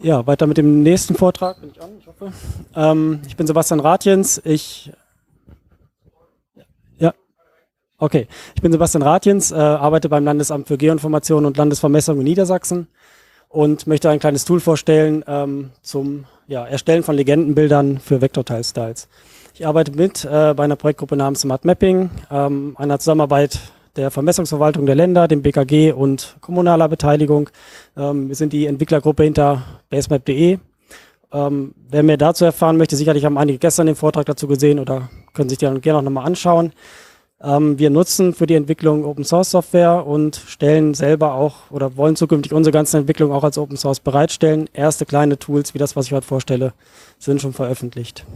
Ja, weiter mit dem nächsten Vortrag. Bin ich an, ich hoffe. Ich bin Sebastian Rathjens. Okay. Ich bin Sebastian Rathjens, arbeite beim Landesamt für Geoinformation und Landesvermessung in Niedersachsen und möchte ein kleines Tool vorstellen zum Erstellen von Legendenbildern für Vektortile-Styles. Ich arbeite mit bei einer Projektgruppe namens Smart Mapping, einer Zusammenarbeit der Vermessungsverwaltung der Länder, dem BKG und kommunaler Beteiligung. Wir sind die Entwicklergruppe hinter basemap.de. Wer mehr dazu erfahren möchte, sicherlich haben einige gestern den Vortrag dazu gesehen oder können sich den gerne auch nochmal anschauen. Wir nutzen für die Entwicklung Open Source Software und stellen selber auch oder wollen zukünftig unsere ganze Entwicklung auch als Open Source bereitstellen. Erste kleine Tools wie das, was ich heute vorstelle, sind schon veröffentlicht.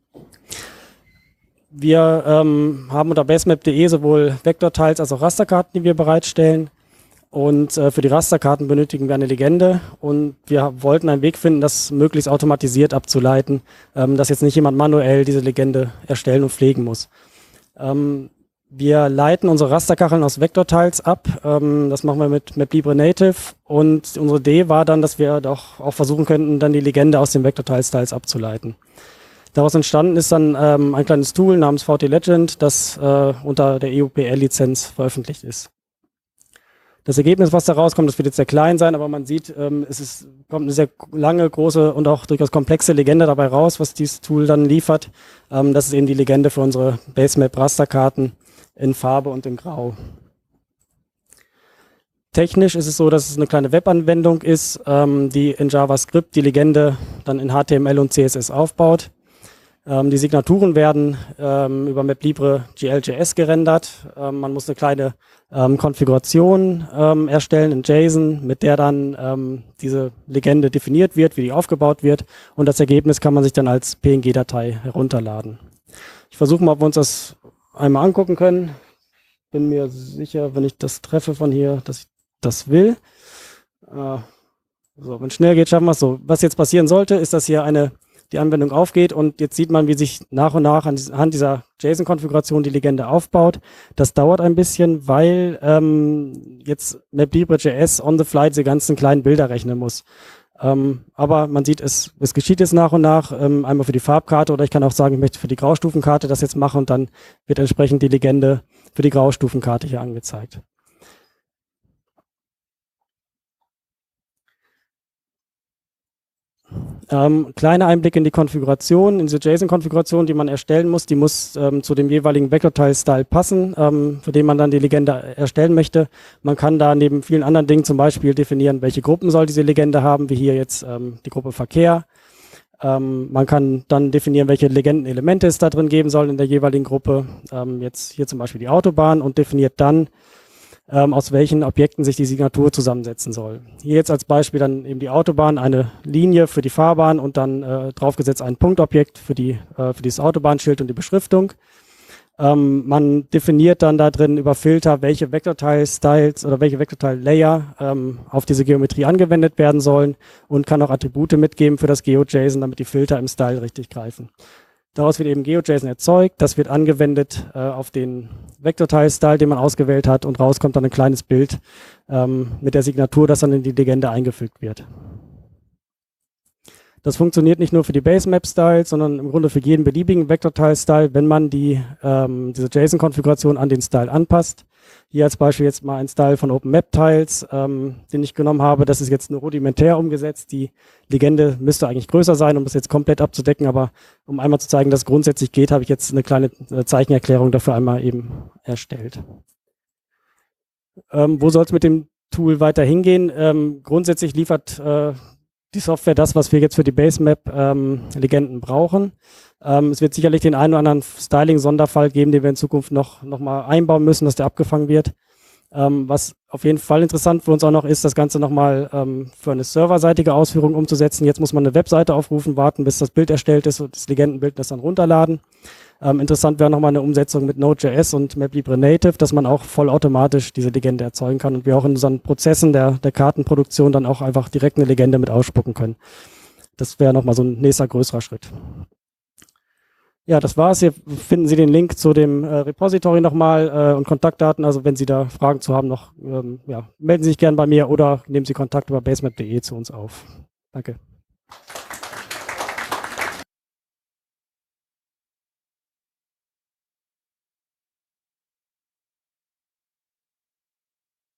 Wir haben unter basemap.de sowohl Vektortiles als auch Rasterkarten, die wir bereitstellen. Und für die Rasterkarten benötigen wir eine Legende. Und wir wollten einen Weg finden, das möglichst automatisiert abzuleiten, dass jetzt nicht jemand manuell diese Legende erstellen und pflegen muss. Wir leiten unsere Rasterkacheln aus Vektortiles ab. Das machen wir mit MapLibre Native. Und unsere Idee war dann, dass wir doch auch versuchen könnten, dann die Legende aus den Vektortile-Styles abzuleiten. Daraus entstanden ist dann ein kleines Tool namens VT Legend, das unter der EUPL-Lizenz veröffentlicht ist. Das Ergebnis, was da rauskommt, das wird jetzt sehr klein sein, aber man sieht, kommt eine sehr lange, große und auch durchaus komplexe Legende dabei raus, was dieses Tool dann liefert. Das ist eben die Legende für unsere Basemap-Rasterkarten in Farbe und in Grau. Technisch ist es so, dass es eine kleine Webanwendung ist, die in JavaScript die Legende dann in HTML und CSS aufbaut. Die Signaturen werden über MapLibre GLJS gerendert. Man muss eine kleine Konfiguration erstellen in JSON, mit der dann diese Legende definiert wird, wie die aufgebaut wird. Und das Ergebnis kann man sich dann als PNG-Datei herunterladen. Ich versuche mal, ob wir uns das einmal angucken können. Bin mir sicher, wenn ich das treffe von hier, dass ich das will. So, wenn es schnell geht, schaffen wir es so. Was jetzt passieren sollte, ist, dass hier die Anwendung aufgeht und jetzt sieht man, wie sich nach und nach anhand dieser JSON-Konfiguration die Legende aufbaut. Das dauert ein bisschen, weil jetzt MapLibre.js on the fly diese ganzen kleinen Bilder rechnen muss. Aber man sieht, es geschieht jetzt nach und nach, einmal für die Farbkarte oder ich kann auch sagen, ich möchte für die Graustufenkarte das jetzt machen und dann wird entsprechend die Legende für die Graustufenkarte hier angezeigt. Kleiner Einblick in die Konfiguration, in diese JSON-Konfiguration, die man erstellen muss. Die muss zu dem jeweiligen Vektortile-Style passen, für den man dann die Legende erstellen möchte. Man kann da neben vielen anderen Dingen zum Beispiel definieren, welche Gruppen soll diese Legende haben, wie hier jetzt die Gruppe Verkehr. Man kann dann definieren, welche Legendenelemente es da drin geben soll in der jeweiligen Gruppe. Jetzt hier zum Beispiel die Autobahn und definiert dann, aus welchen Objekten sich die Signatur zusammensetzen soll. Hier jetzt als Beispiel dann eben die Autobahn, eine Linie für die Fahrbahn und dann draufgesetzt ein Punktobjekt für dieses Autobahnschild und die Beschriftung. Man definiert dann da drin über Filter, welche Vektortile-Styles oder welche Vektortile-Layer auf diese Geometrie angewendet werden sollen und kann auch Attribute mitgeben für das GeoJSON, damit die Filter im Style richtig greifen. Daraus wird eben GeoJSON erzeugt, das wird angewendet auf den Vektortile-Style, den man ausgewählt hat und raus kommt dann ein kleines Bild mit der Signatur, das dann in die Legende eingefügt wird. Das funktioniert nicht nur für die Basemap-Styles, sondern im Grunde für jeden beliebigen Vektortile-Style, wenn man diese JSON-Konfiguration an den Style anpasst. Hier als Beispiel jetzt mal ein Style von OpenMap-Tiles, den ich genommen habe. Das ist jetzt nur rudimentär umgesetzt. Die Legende müsste eigentlich größer sein, um das jetzt komplett abzudecken. Aber um einmal zu zeigen, dass es grundsätzlich geht, habe ich jetzt eine kleine Zeichenerklärung dafür einmal eben erstellt. Wo soll es mit dem Tool weiter hingehen? Grundsätzlich liefert die Software das, was wir jetzt für die Basemap-Legenden brauchen. Es wird sicherlich den einen oder anderen Styling-Sonderfall geben, den wir in Zukunft noch mal einbauen müssen, dass der abgefangen wird. Was auf jeden Fall interessant für uns auch noch ist, das Ganze nochmal für eine serverseitige Ausführung umzusetzen. Jetzt muss man eine Webseite aufrufen, warten, bis das Bild erstellt ist und das Legendenbild das dann runterladen. Interessant wäre nochmal eine Umsetzung mit Node.js und MapLibre Native, dass man auch vollautomatisch diese Legende erzeugen kann und wir auch in unseren Prozessen der Kartenproduktion dann auch einfach direkt eine Legende mit ausspucken können. Das wäre nochmal so ein nächster größerer Schritt. Ja, das war's. Hier finden Sie den Link zu dem Repository nochmal und Kontaktdaten. Also wenn Sie da Fragen zu haben, melden Sie sich gerne bei mir oder nehmen Sie Kontakt über basemap.de zu uns auf. Danke.